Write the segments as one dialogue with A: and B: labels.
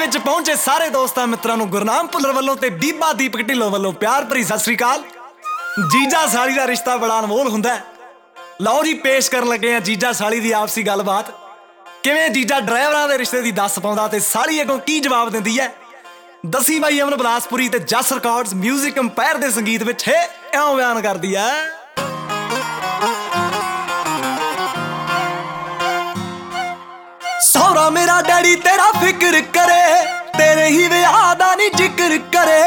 A: ਵਿੱਚ ਪਹੁੰਚੇ ਸਾਰੇ ਦੋਸਤਾਂ ਮਿੱਤਰਾਂ ਨੂੰ ਗੁਰਨਾਮ ਭੁੱਲਰ ਵੱਲੋਂ ਤੇ ਬੀਬਾ ਦੀਪਕ ਢਿੱਲੋਂ ਵੱਲੋਂ ਪਿਆਰ ਭਰੀ ਸਤਿ ਸ੍ਰੀ ਅਕਾਲ। ਜੀਜਾ ਸਾਲੀ ਦਾ ਰਿਸ਼ਤਾ ਬੜਾ ਅਨਮੋਲ ਹੁੰਦਾ ਹੈ। ਲਓ ਜੀ ਪੇਸ਼ ਕਰਨ ਲੱਗੇ ਆ ਜੀਜਾ ਸਾਲੀ ਦੀ ਆਪਸੀ ਗੱਲਬਾਤ। ਕਿਵੇਂ ਜੀਜਾ ਡਰਾਈਵਰਾਂ ਦੇ ਰਿਸ਼ਤੇ ਦੀ ਦੱਸ ਪਾਉਂਦਾ ਤੇ ਸਾਲੀ ਅੱਗੋਂ ਕੀ ਜਵਾਬ ਦਿੰਦੀ ਹੈ। ਦਸੀ ਬਾਈ ਅਮਨ ਬਲਾਸਪੁਰੀ ਤੇ ਜਸ ਰਿਕਾਰਡਸ ਮਿਊਜ਼ਿਕ ਅੰਪਾਇਰ ਦੇ ਸੰਗੀਤ ਵਿੱਚ ਇਉਂ ਬਿਆਨ ਕਰਦੀ ਹੈ। ਸੌਰਾ ਮੇਰਾ ਡੈਡੀ ਤੇਰਾ ਫਿਕਰ ਕਰੇ, ਤੇਰੇ ਹੀ ਵਿਆਹ ਦਾ ਨਹੀਂ ਜ਼ਿਕਰ ਕਰੇ।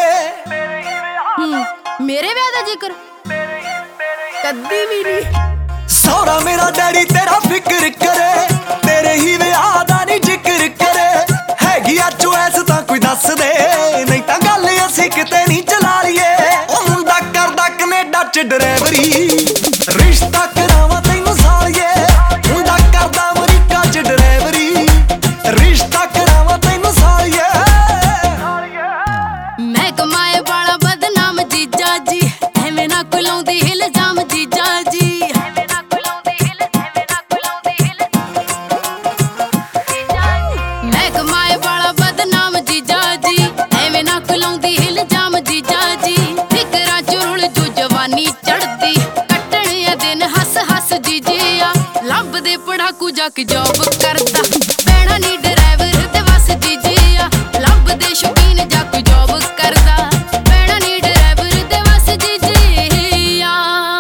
B: ਮੇਰੇ ਵਿਆਹ ਦਾ ਜ਼ਿਕਰ ਕਦੀ ਵੀ ਨਹੀਂ।
A: ਸੌਰਾ ਮੇਰਾ ਡੈਡੀ ਤੇਰਾ ਫਿਕਰ ਕਰੇ, ਤੇਰੇ ਹੀ ਵਿਆਹ ਦਾ ਨਹੀਂ ਜ਼ਿਕਰ ਕਰੇ। ਹੈਗੀ ਆ ਚੁਆਇਸ ਤਾਂ ਕੋਈ ਦੱਸ ਦੇ, ਨਹੀਂ ਤਾਂ ਗੱਲ ਅਸੀਂ ਕਿਤੇ ਨਹੀਂ ਚਲਾ ਲਈਏ। ਉਹ ਮੁੰਡਾ ਕਰਦਾ ਕੈਨੇਡਾ ਚ ਡਰਾਈਵਰੀ, ਰਿਸ਼ਤਾ ਕਰਾਵਾਂ ਤੈਨੂੰ ਸਾਲੀਏ। ਮੁੰਡਾ ਕਰਦਾ ਅਮਰੀਕਾ ਚ ਡਰਾਈਵਰੀ, ਰਿਸ਼ਤਾ ਕਰਾਵਾਂ ਤੈਨੂੰ ਸਾਲੀਏ।
B: ਮੈਂ ਕਮਾਏ ਵਾਲਾ ਬਦਨਾਮ ਜੀਜਾ ਜੀ, ਐਵੇਂ ਨਾ ਕੁਲਾਉਂਦੀ ਇਲਜ਼ਾਮ ਜੀਜਾ ਜੀ। ਮੈਂ ਕਮਾਏ ਵਾਲਾ ਬਦਨਾਮ ਜੀਜਾ ਜੀ, ਐਵੇਂ ਨਾ ਕੁਲਾਉਂਦੀ ਇਲਜ਼ਾਮ ਜੀਜਾ ਜੀ। ਫਿਕਰਾਂ ਚ ਰੁਲ ਜੂ ਜਵਾਨੀ ਚੜਦੀ, ਕੱਟਣ ਆ ਦਿਨ ਹੱਸ ਹੱਸ ਜੀਜਿਆ। ਲੱਭਦੇ ਪੜਾਕੂ ਜਾ ਕੇ ਜੌਬ ਕਰਦਾ, ਪੈਣਾ ਨੀ ਡਰਾਈਵਰ ਤੇ ਵਸ ਜੀਜਿਆ। ਲੱਭਦੇ ਸ਼ੌਕੀਨ ਜਾ ਕੇ ਜੌਬ ਕਰਦਾ, ਪੈਣਾ ਨੀ ਡਰਾਈਵਰ ਤੇ ਵਸ ਜੀਜਿਆ।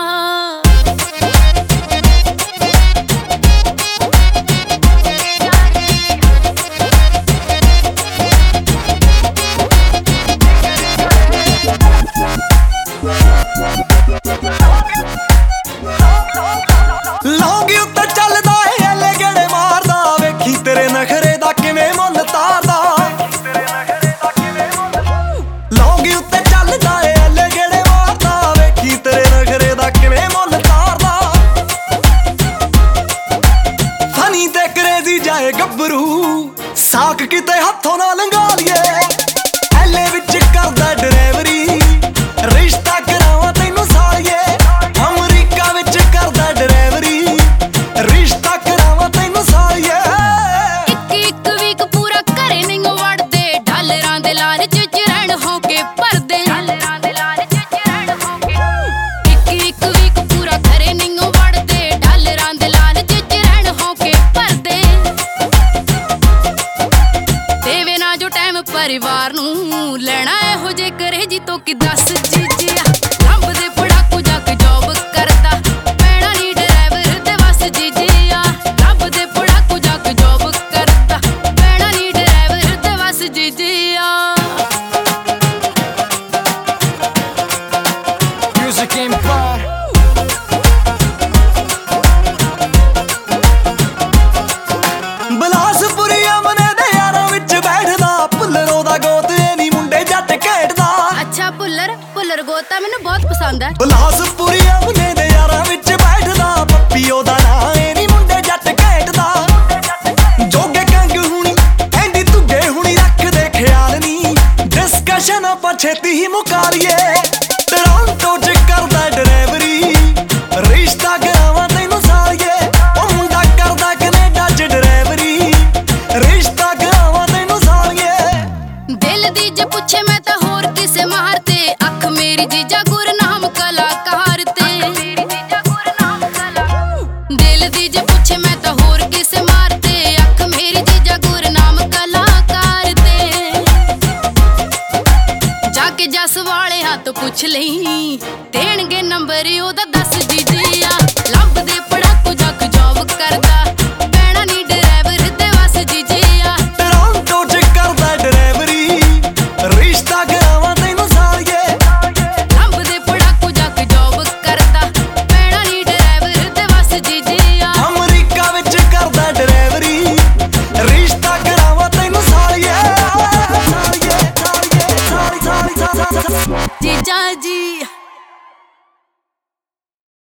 A: ਲੌਂਗੀ ਉੱਤੇ ਚੱਲਦਾ ਏ ਐਲੇ ਗੇੜੇ ਮਾਰਦਾ, ਵੇਖੀ ਤੇਰੇ ਨਖਰੇ ਦਾ ਕਿਵੇਂ ਮੁੱਲ ਤਾਰਦਾ। ਲੌਂਗੀ ਉੱਤੇ ਚੱਲਦਾ ਏ ਐਲੇ ਗੇੜੇ ਮਾਰਦਾ, ਵੇਖੀ ਤੇਰੇ ਨਖਰੇ ਦਾ ਕਿਵੇਂ ਮੁੱਲ ਤਾਰਦਾ। ਫਨੀ ਤੇ ਕਰੇਜ਼ੀ ਜਾਏ ਗੱਭਰੂ, ਸਾਕ ਕਿਤੇ ਹੱਥੋਂ ਨਾ ਲੰਘਾ ਲਈਏ। ਐਲੇ ਵਿੱਚ ਕਰਦਾ ਡਰਾਈਵਰੀ, ਰਿਸ਼ਤਾ ਕਰਾਵਾਂ ਤੈਨੂੰ ਸਾਲੀਏ। ਅਮਰੀਕਾ ਵਿੱਚ ਕਰਦਾ ਡਰਾਈਵਰੀ, ਰਿਸ਼ਤਾ ਕਰਾਵਾਂ ਤੈਨੂੰ ਸਾਲੀਏ।
B: ਇੱਕ ਵੀਕ ਪੂਰਾ ਘਰੇ ਨਹੀਂ ਵੜਦੇ, ਡਾਲਰਾਂ ਦੇ ਲਾਲਚ ਚ ਰਹਿਣ ਹੋ ਕੇ ਭਰਦੇ। ਇੱਕ ਵੀਕ ਪੂਰਾ ਘਰੇ ਨਹੀਂ ਵੜਦੇ, ਡਾਲਰਾਂ ਦੇ ਲਾਲਚ ਚ ਰਹਿਣ ਹੋ ਕੇ ਭਰਦੇ। ਦੇਵੇ ਨਾ ਜੋ ਟਾਈਮ ਪਰਿਵਾਰ ਨੂੰ, ਲੈਣਾ ਇਹੋ ਜੇ ਕਰੇ ਜੀ ਤੋਂ ਕਿ ਦੱਸ ਜੀਜਿਆ। ਲੱਭਦੇ ਪੜਾਕੂ ਜਾ ਕੇ ਜੌਬ ਕਰਦਾ, ਪੈਣਾ ਨੀ ਡਰਾਈਵਰ ਤੇ ਵਸ ਜੀਜਿਆ। ਲੱਭਦੇ ਪੜਾਕੂ ਜਾ ਕੇ ਜੌਬ ਕਰਦਾ, ਪੈਣਾ ਨੀ ਡਰਾਈਵਰ ਤੇ ਵਸ ਜੀਜਿਆ।
A: Music Empire ਬਲਾਸਪੁਰੀ ਅਮਨੇ ਦੇ ਯਾਰਾਂ ਵਿੱਚ ਬੈਠਦਾ, ਭੁੱਲਰੋਂ ਦਾ ਗੋਤ ਇਹ ਨੀ ਮੁੰਡੇ ਜੱਟ ਘੇਟਦਾ।
B: ਅੱਛਾ ਭੁੱਲਰ ਗੋਤਾ ਮੈਨੂੰ ਬਹੁਤ ਪਸੰਦ ਹੈ।
A: ਬਲਾਸਪੁਰੀ ਅਮਨੇ ਦੇ ਯਾਰਾਂ ਵਿੱਚ ਬੈਠਦਾ, ਪੱਪੀ ਉਹਦਾ ਨਾਂ ਇਹ ਨੀ ਮੁੰਡੇ ਜੱਟ ਘੇਟਦਾ। ਜੋਗੇ ਕੰਗ ਹੁਣੀ ਐਂਡੀ ਧੁੱਗੇ ਹੁਣੀ ਰੱਖਦੇ ਖਿਆਲ ਨੀ, ਡਿਸਕਸ਼ਨ ਆਪਾਂ ਛੇਤੀ ਹੀ ਮੁਕਾ ਲਈਏ। ਟੋਰਾਂਟੋ ਚ ਕਰਦਾ ਡਰਾਈਵਰੀ, ਰਿਸ਼ਤਾ ਕਰਾਵਾਂ ਤੈਨੂੰ ਸਾਲੀਏ। ਉਹ ਮੁੰਡਾ ਕਰਦਾ ਕੈਨੇਡਾ ਚ ਡਰਾਈਵਰੀ, ਰਿਸ਼ਤਾ ਕਰਾਵਾਂ ਤੈਨੂੰ ਸਾਲੀਏ।
B: ਦਿਲ ਦੀ ਜੇ ਪੁੱਛੇ ਮੈਂ ਤਾਂ ਹੋਰ ਕਿਸੇ ਮਾਰ ਤੇ, ਅੱਖ ਮੇਰੀ ਜੀਜਾ ਗੁਰਨਾਮ ਕਲਾਕਾਰ ਤੇ। ਦਿਲ ਦੀ ਜੇ ਪੁੱਛੇ ਮੈਂ ਤਾਂ ਹੋਰ ਕਿਸੇ ਮਾਰ ਤੇ, ਅੱਖ ਮੇਰੀ ਜੀਜਾ ਗੁਰਨਾਮ ਕਲਾਕਾਰ ਤੇ। ਜਾ ਕੇ ਜਸ ਵਾਲੇ ਹੱਥ ਪੁੱਛ ਲਈ,